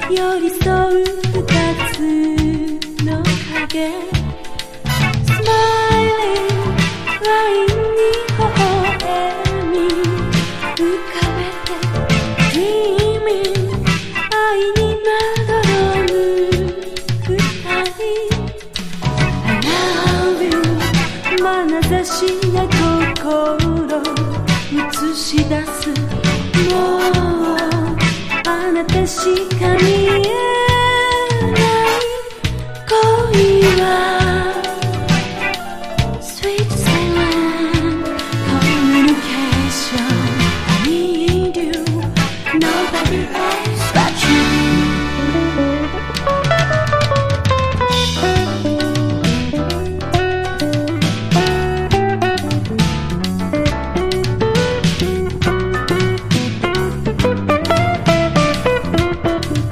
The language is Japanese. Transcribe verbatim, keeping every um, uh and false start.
寄り添う二つの影 Smiling ラインに微笑み浮かべて Dreaming 愛にまどろむ二人 I love you 眼差しが心映し出すもうあなたしか見えない恋は Sweet